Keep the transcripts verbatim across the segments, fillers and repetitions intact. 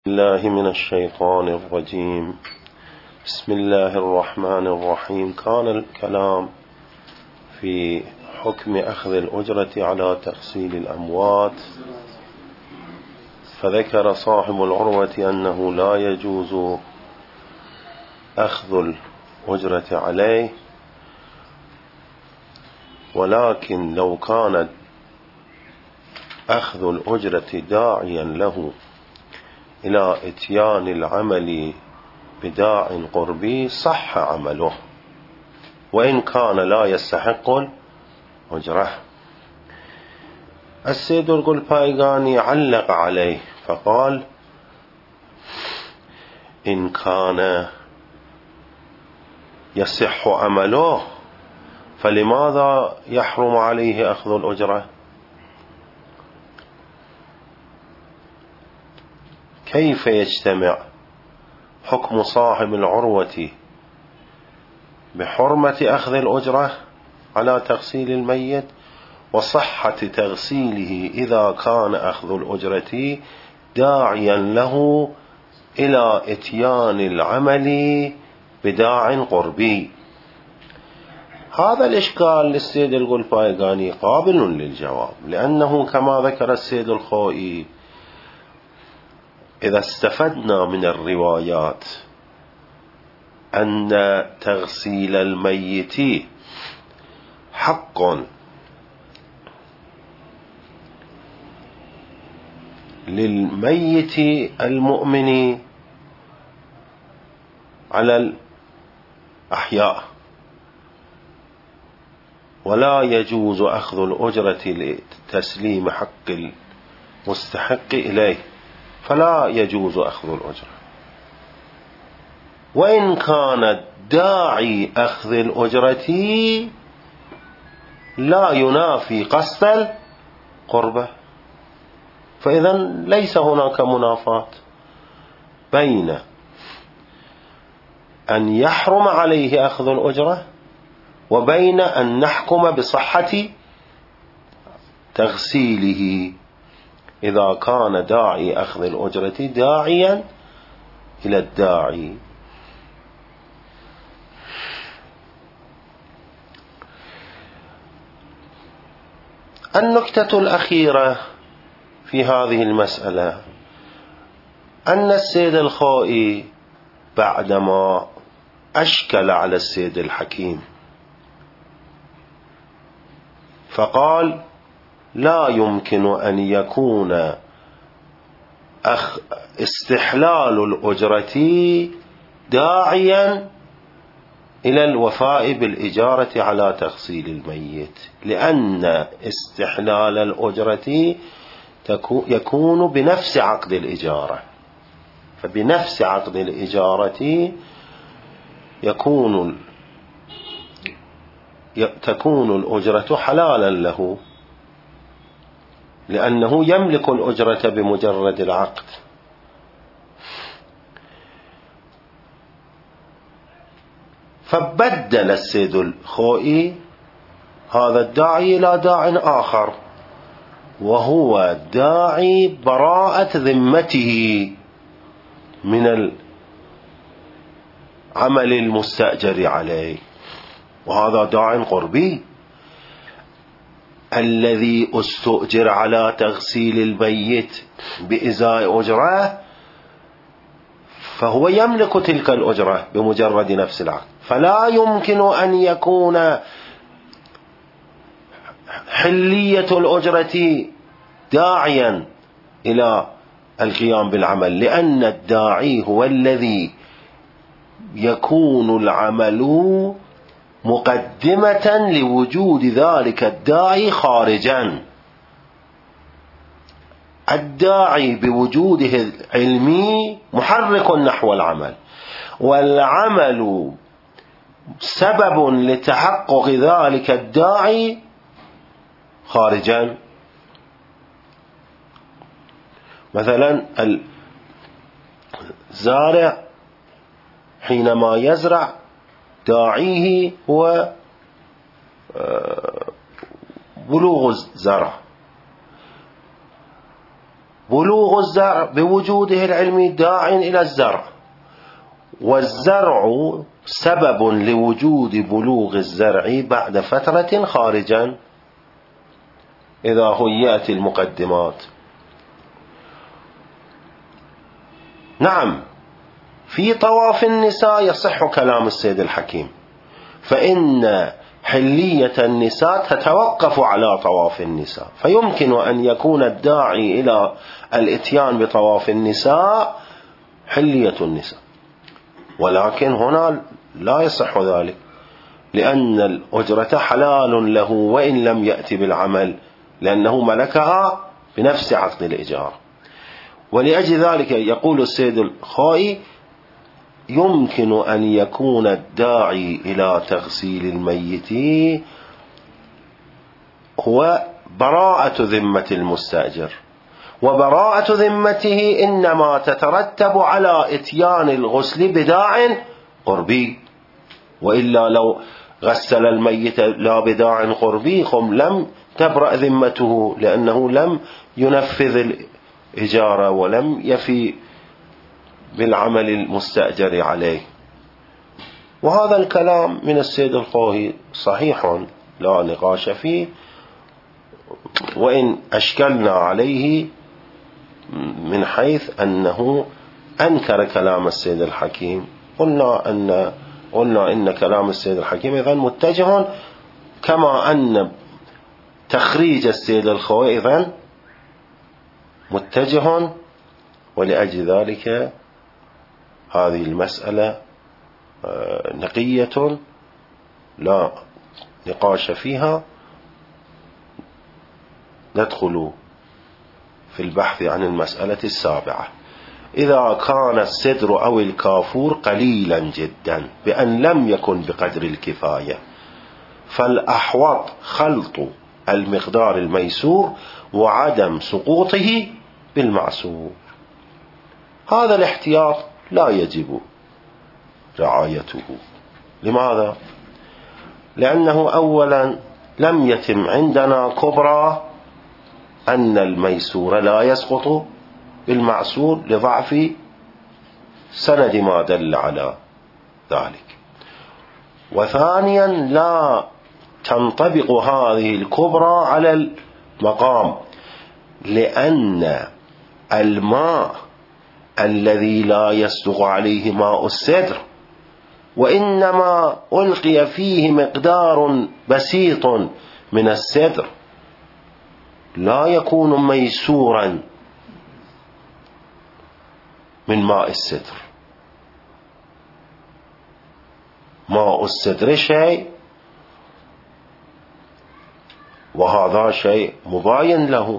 الله من الشيطان الرجيم. بسم الله الرحمن الرحيم. كان الكلام في حكم أخذ الأجرة على تغسيل الأموات، فذكر صاحب العروة أنه لا يجوز أخذ الأجرة عليه، ولكن لو كان أخذ الأجرة داعيا له إلى إتيان العمل بداع قربي صح عمله، وإن كان لا يستحق الأجرة. السيد القلبايغاني علق عليه فقال: إن كان يصح عمله فلماذا يحرم عليه أخذ الأجرة؟ كيف يجتمع حكم صاحب العروة بحرمة أخذ الأجرة على تغسيل الميت وصحة تغسيله إذا كان أخذ الأجرة داعيا له إلى إتيان العمل بداع قربي؟ هذا الإشكال للسيد القلبايغاني قابل للجواب، لأنه كما ذكر السيد الخوئي: إذا استفدنا من الروايات أن تغسيل الميت حق للميت المؤمن على الأحياء، ولا يجوز أخذ الأجرة لتسليم حق المستحق إليه، فلا يجوز أخذ الأجرة. وإن كان داعي أخذ الأجرة لا ينافي قصد القربة، فإذا ليس هناك منافاة بين أن يحرم عليه أخذ الأجرة وبين أن نحكم بصحة تغسيله إذا كان داعي أخذ الأجرة داعيا إلى الداعي. النكتة الأخيرة في هذه المسألة أن السيد الخوئي بعدما أشكل على السيد الحكيم فقال: لا يمكن أن يكون أخ استحلال الأجرة داعيا إلى الوفاء بالإجارة على تغسيل الميت، لأن استحلال الأجرة يكون بنفس عقد الإجارة، فبنفس عقد الإجارة يكون تكون الأجرة حلالا له، لأنه يملك الأجرة بمجرد العقد. فبدل السيد الخوئي هذا الداعي إلى داع آخر، وهو داعي براءة ذمته من العمل المستأجر عليه، وهذا داع قربي. الذي استؤجر على تغسيل الميت بإزاء أجرة فهو يملك تلك الأجرة بمجرد نفس العقد، فلا يمكن أن يكون حلية الأجرة داعيا إلى القيام بالعمل، لأن الداعي هو الذي يكون العمل مقدمة لوجود ذلك الداعي خارجا. الداعي بوجوده العلمي محرك نحو العمل، والعمل سبب لتحقق ذلك الداعي خارجا. مثلا الزارع حينما يزرع داعيه هو بلوغ الزرع، بلوغ الزرع بوجوده العلمي داع إلى الزرع، والزرع سبب لوجود بلوغ الزرع بعد فترة خارجا إذا هيأت المقدمات. نعم، في طواف النساء يصح كلام السيد الحكيم، فإن حلية النساء تتوقف على طواف النساء، فيمكن أن يكون الداعي إلى الإتيان بطواف النساء حلية النساء، ولكن هنا لا يصح ذلك، لأن الأجرة حلال له وإن لم يأتي بالعمل، لأنه ملكها بنفس عقد الإجارة. ولأجل ذلك يقول السيد الخوئي: يمكن أن يكون الداعي إلى تغسيل الميت هو براءة ذمة المستأجر، وبراءة ذمته إنما تترتب على إتيان الغسل بداع قربي، وإلا لو غسل الميت لا بداع قربي خم لم تبرأ ذمته، لأنه لم ينفذ الإجارة ولم يفي بالعمل المستأجر عليه. وهذا الكلام من السيد الخوئي صحيح لا نقاش فيه، وإن أشكلنا عليه من حيث أنه أنكر كلام السيد الحكيم، قلنا أن قلنا إن كلام السيد الحكيم إذن متجه، كما أن تخريج السيد الخوئي إذن متجه، ولأجل ذلك هذه المسألة نقية لا نقاش فيها. ندخل في البحث عن المسألة السابعة: إذا كان السدر أو الكافور قليلا جدا بأن لم يكن بقدر الكفاية، فالأحوط خلط المقدار الميسور وعدم سقوطه بالمعسور. هذا الاحتياط لا يجب رعايته. لماذا؟ لأنه أولا لم يتم عندنا كبرى أن الميسور لا يسقط بالمعسور لضعف سند ما دل على ذلك. وثانيا لا تنطبق هذه الكبرى على المقام، لأن الماء الذي لا يصدق عليه ماء السدر وإنما ألقي فيه مقدار بسيط من السدر لا يكون ميسورا من ماء السدر. ماء السدر شيء وهذا شيء مباين له.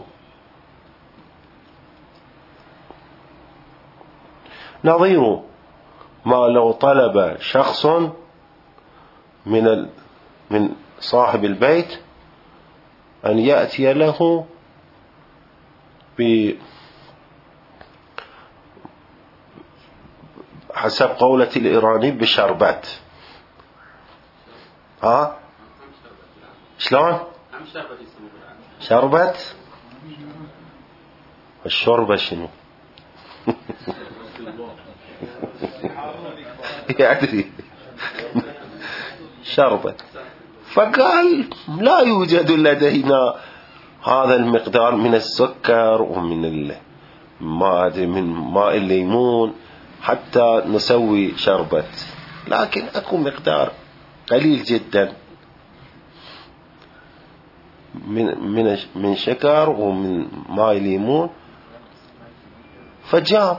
نظير ما لو طلب شخص من ال... من صاحب البيت أن يأتي له ب حسب قولة الإيراني بشربت. ها شلون شربت الشربة شنو يدري شربت، فقال لا يوجد لدينا هذا المقدار من السكر ومن ما أدري من ماء الليمون حتى نسوي شربت، لكن أكو مقدار قليل جدا من من من شكر ومن ماء ليمون، فجاب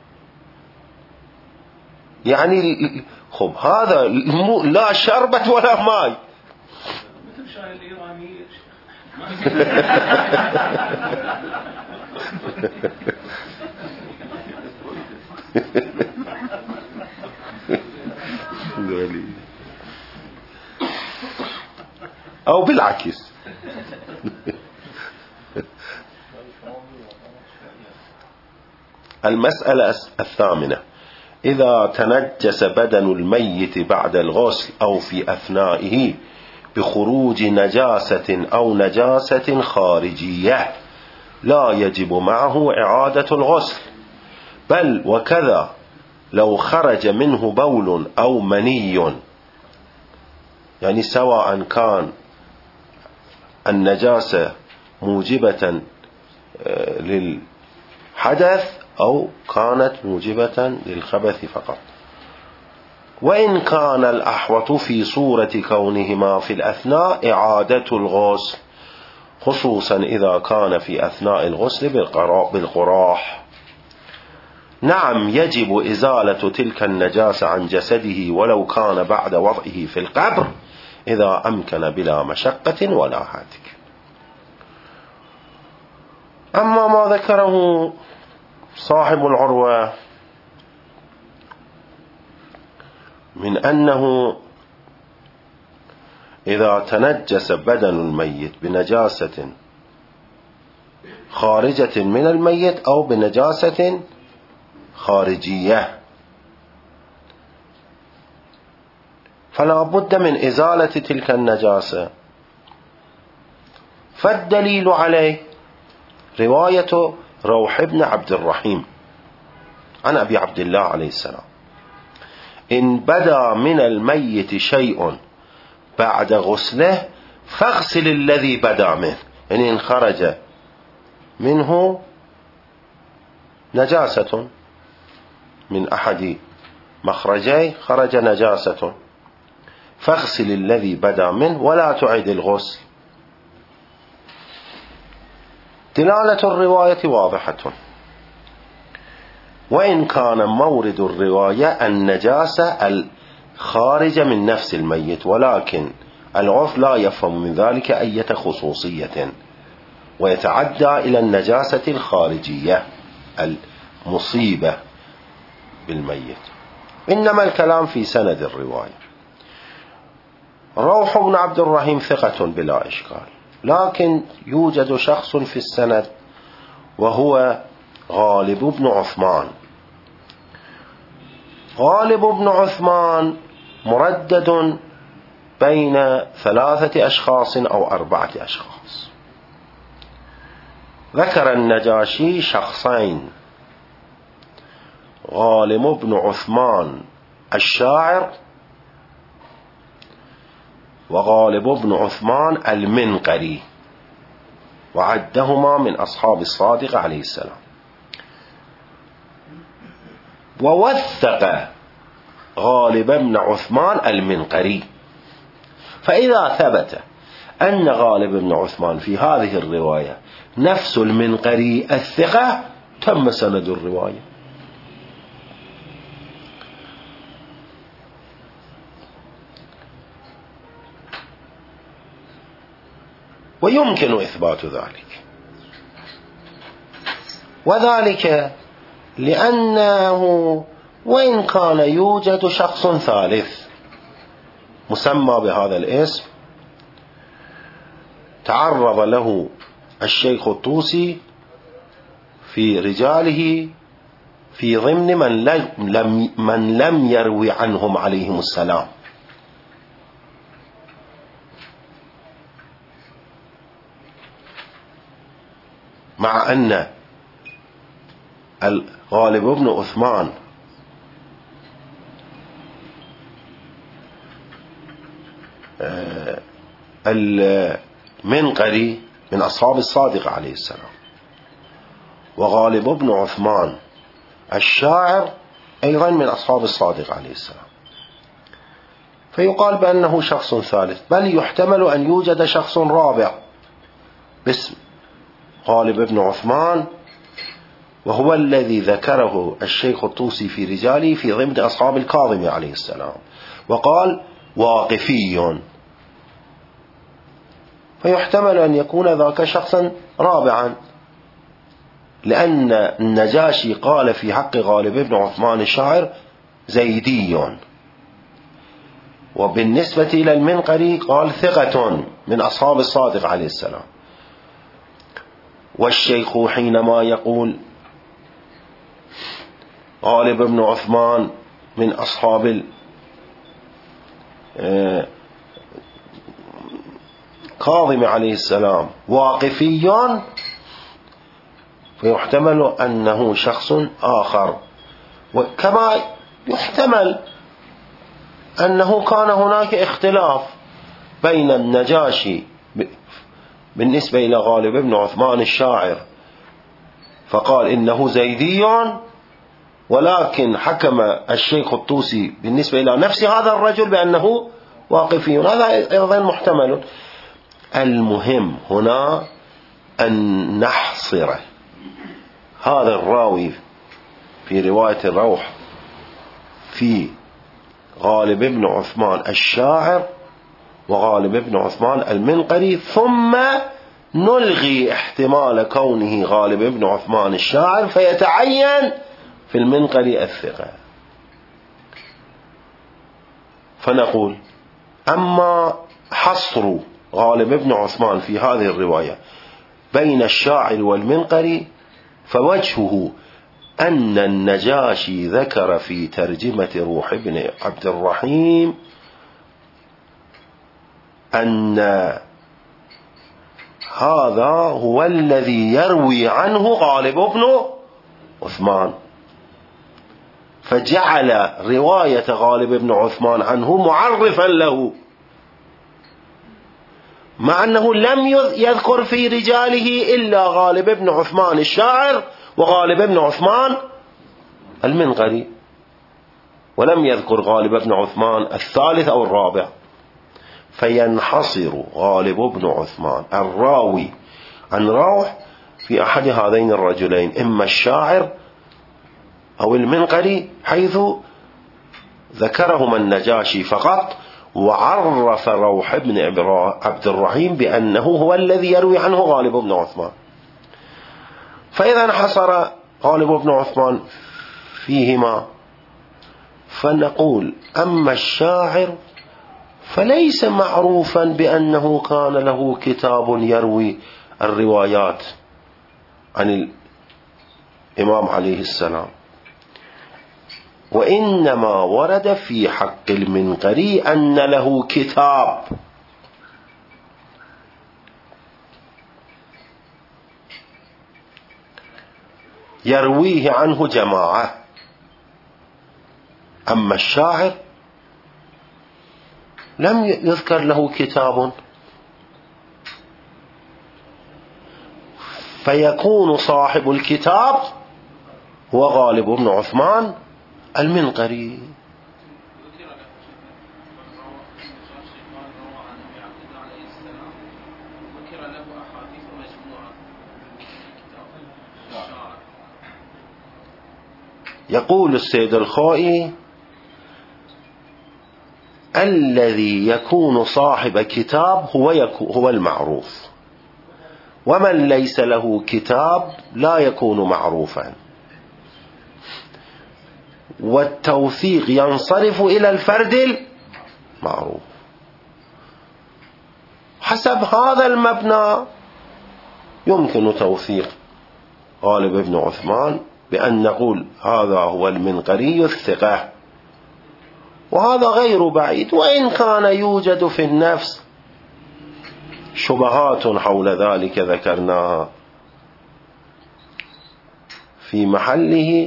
يعني خب هذا لا شربت ولا ماء. مثل شاي الإيراني أو بالعكس. المسألة الثامنة: إذا تنجس بدن الميت بعد الغسل أو في أثنائه بخروج نجاسة أو نجاسة خارجية لا يجب معه إعادة الغسل، بل وكذا لو خرج منه بول أو مني، يعني سواء كان النجاسة موجبة للحدث أو كانت موجبة للخبث فقط. وإن كان الأحوط في صورة كونهما في الأثناء إعادة الغسل، خصوصا إذا كان في أثناء الغسل بالقراح. نعم يجب إزالة تلك النجاسة عن جسده ولو كان بعد وضعه في القبر إذا أمكن بلا مشقة ولا هاتك. أما ما ذكره صاحب العروة من أنه إذا تنجس بدن الميت بنجاسة خارجة من الميت أو بنجاسة خارجية فلا بد من إزالة تلك النجاسة، فالدليل عليه رواية روح بن عبد الرحيم عن أبي عبد الله عليه السلام: إن بدا من الميت شيء بعد غسله فاغسل الذي بدا منه، يعني إن خرج منه نجاسة من أحد مخرجي خرج نجاسة فاغسل الذي بدا منه ولا تعيد الغسل. دلالة الرواية واضحة، وإن كان مورد الرواية النجاسة الخارجة من نفس الميت، ولكن العرف لا يفهم من ذلك أي خصوصية ويتعدى إلى النجاسة الخارجية المصيبة بالميت، إنما الكلام في سند الرواية. روح بن عبد الرحيم ثقة بلا إشكال، لكن يوجد شخص في السند وهو غالب بن عثمان. غالب بن عثمان مردد بين ثلاثة أشخاص أو أربعة أشخاص. ذكر النجاشي شخصين: غالب بن عثمان الشاعر وغالب بن عثمان المنقري، وعدهما من أصحاب الصادق عليه السلام. ووثق غالب بن عثمان المنقري، فإذا ثبت أن غالب بن عثمان في هذه الرواية نفس المنقري الثقة تم سند الرواية. ويمكن إثبات ذلك، وذلك لأنه وإن كان يوجد شخص ثالث مسمى بهذا الاسم تعرض له الشيخ الطوسي في رجاله في ضمن من لم, من لم يروي عنهم عليهم السلام، مع أن الغالب بن عثمان المنقري من أصحاب الصادق عليه السلام، وغالب بن عثمان الشاعر أيضا من أصحاب الصادق عليه السلام، فيقال بأنه شخص ثالث، بل يحتمل أن يوجد شخص رابع باسم غالب بن عثمان، وهو الذي ذكره الشيخ الطوسي في رجاله في ضمن أصحاب الكاظم عليه السلام، وقال واقفي، فيحتمل أن يكون ذاك شخصا رابعا، لأن النجاشي قال في حق غالب بن عثمان الشاعر زيدي، وبالنسبة إلى المنقري قال ثقة من أصحاب الصادق عليه السلام. والشيخ حينما يقول غالب بن عثمان من أصحاب كاظم عليه السلام واقفيان، فيحتمل أنه شخص آخر. وكما يحتمل أنه كان هناك اختلاف بين النجاشي بالنسبة إلى غالب بن عثمان الشاعر، فقال إنه زيدي، ولكن حكم الشيخ الطوسي بالنسبة إلى نفس هذا الرجل بأنه واقفي. هذا أيضا محتمل. المهم هنا أن نحصر هذا الراوي في رواية الروح في غالب بن عثمان الشاعر وغالب بن عثمان المنقري، ثم نلغي احتمال كونه غالب بن عثمان الشاعر فيتعين في المنقري الثقة. فنقول أما حصر غالب بن عثمان في هذه الرواية بين الشاعر والمنقري فوجهه أن النجاشي ذكر في ترجمة روح بن عبد الرحيم أن هذا هو الذي يروي عنه غالب بن عثمان، فجعل رواية غالب بن عثمان عنه معرفا له، مع أنه لم يذكر في رجاله إلا غالب بن عثمان الشاعر وغالب بن عثمان المنقري، ولم يذكر غالب بن عثمان الثالث أو الرابع. فينحصر غالب بن عثمان الراوي عن روح في أحد هذين الرجلين، إما الشاعر أو المنقري، حيث ذكرهما النجاشي فقط، وعرف روح بن عبد الرحيم بأنه هو الذي يروي عنه غالب بن عثمان. فإذا انحصر غالب بن عثمان فيهما، فنقول أما الشاعر فليس معروفا بأنه كان له كتاب يروي الروايات عن الإمام عليه السلام، وإنما ورد في حق المنقري أن له كتاب يرويه عنه جماعة. أما الشاعر لم يذكر له كتاب، فيكون صاحب الكتاب هو غالب بن عثمان المنقري. يقول السيد الخوئي: الذي يكون صاحب كتاب هو هو المعروف، ومن ليس له كتاب لا يكون معروفا، والتوثيق ينصرف إلى الفرد المعروف. حسب هذا المبنى يمكن توثيق غالب بن عثمان بأن نقول هذا هو المنقري الثقة، وهذا غير بعيد، وإن كان يوجد في النفس شبهات حول ذلك ذكرناها في محله.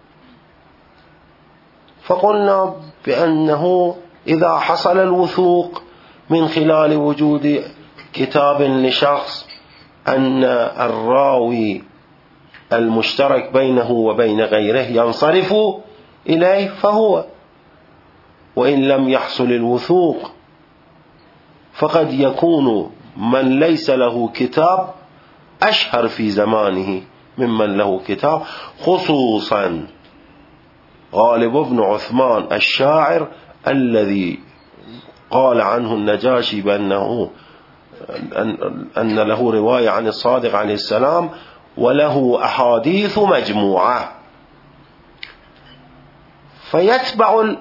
فقلنا بأنه إذا حصل الوثوق من خلال وجود كتاب لشخص أن الراوي المشترك بينه وبين غيره ينصرف إليه فهو، وإن لم يحصل الوثوق فقد يكون من ليس له كتاب أشهر في زمانه ممن له كتاب، خصوصا غالب بن عثمان الشاعر الذي قال عنه النجاشي بأنه أن له رواية عن الصادق عليه السلام وله أحاديث مجموعة. فيتبع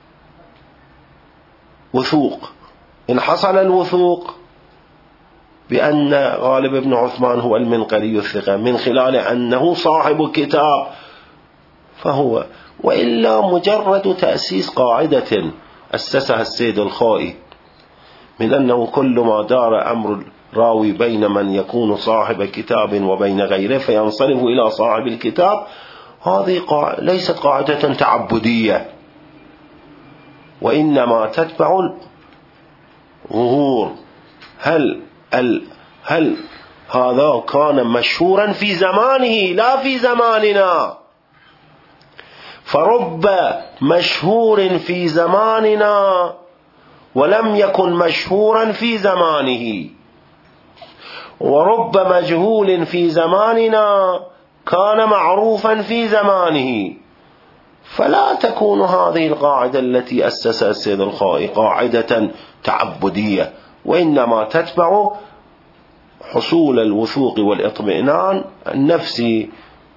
الوثوق، إن حصل الوثوق بأن غالب بن عثمان هو المنقري الثقة من خلال أنه صاحب كتاب فهو، وإلا مجرد تأسيس قاعدة أسسها السيد الخوئي من أنه كل ما دار أمر راوي بين من يكون صاحب كتاب وبين غيره فينصرف إلى صاحب الكتاب، هذه ليست قاعدة تعبدية، وإنما تتبع الظهور. هل هل هذا كان مشهورا في زمانه لا في زماننا؟ فرب مشهور في زماننا ولم يكن مشهورا في زمانه، ورب مجهول في زماننا كان معروفا في زمانه. فلا تكون هذه القاعدة التي أسسها السيد الخوئي قاعدة تعبدية، وإنما تتبع حصول الوثوق والإطمئنان النفسي.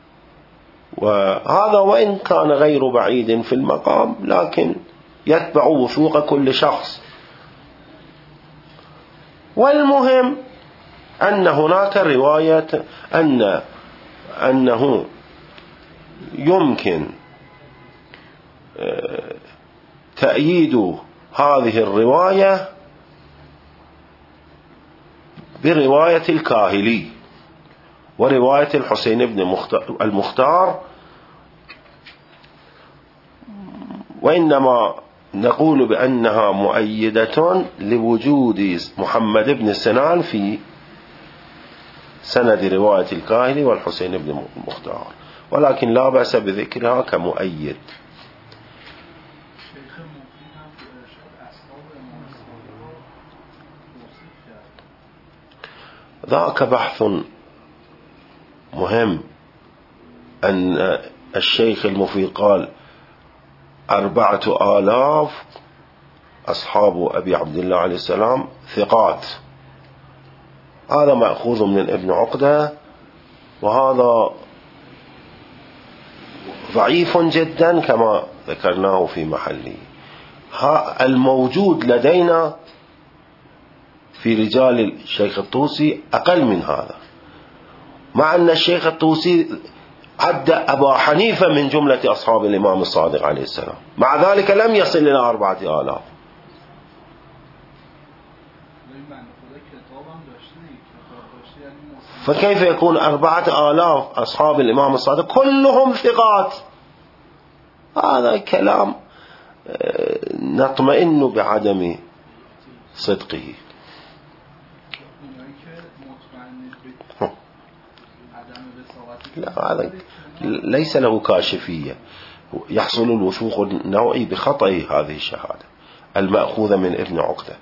وهذا وإن كان غير بعيد في المقام، لكن يتبع وثوق كل شخص. والمهم أن هناك رواية أن أنه يمكن تأييد هذه الرواية برواية الكاهلي ورواية الحسين بن المختار، وإنما نقول بأنها مؤيدة لوجود محمد بن سنان في سند رواية الكاهلي والحسين بن المختار، ولكن لا بأس بذكرها كمؤيد. ذاك بحث مهم، أن الشيخ المفيد قال أربعة آلاف أصحاب أبي عبد الله عليه السلام ثقات، هذا مأخوذ من ابن عقدة، وهذا ضعيف جدا كما ذكرناه في محله. الموجود لدينا في رجال الشيخ الطوسي أقل من هذا، مع أن الشيخ الطوسي عد أبا حنيفة من جملة أصحاب الإمام الصادق عليه السلام، مع ذلك لم يصل إلى أربعة آلاف. فكيف يكون أربعة آلاف أصحاب الإمام الصادق كلهم ثقات؟ هذا كلام نطمئن بعدم صدقه. لا، هذا ليس له كاشفية، يحصل الوثوق النوعي بخطأ هذه الشهادة المأخوذة من ابن عقدة.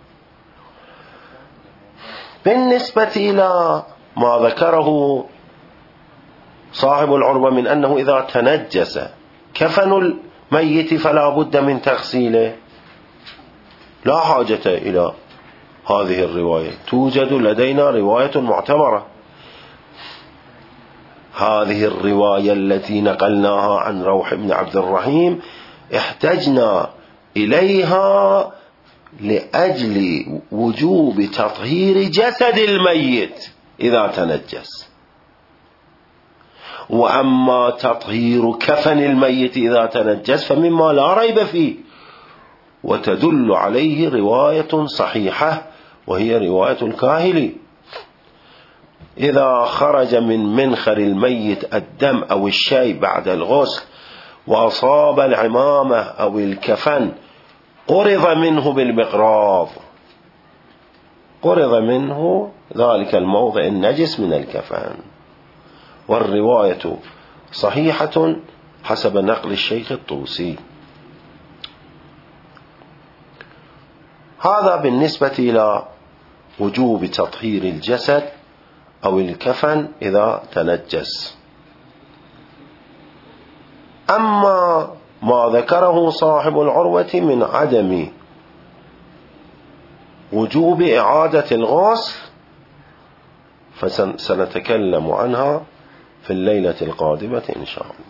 بالنسبة إلى ما ذكره صاحب العربة من أنه إذا تنجس كفن الميت فلا بد من تغسيله، لا حاجة إلى هذه الرواية، توجد لدينا رواية معتبرة. هذه الرواية التي نقلناها عن روح بن عبد الرحيم احتجنا إليها لأجل وجوب تطهير جسد الميت إذا تنجس، وأما تطهير كفن الميت إذا تنجس فمما لا ريب فيه، وتدل عليه رواية صحيحة وهي رواية الكاهلي: إذا خرج من منخر الميت الدم أو الشيء بعد الغسل وأصاب العمامة أو الكفن قرض منه بالمقراض، قرض منه ذلك الموضع النجس من الكفن. والرواية صحيحة حسب نقل الشيخ الطوسي. هذا بالنسبة إلى وجوب تطهير الجسد أو الكفن إذا تنجس. أما ما ذكره صاحب العروة من عدم وجوب إعادة الغسل فسنتكلم عنها في الليلة القادمة إن شاء الله.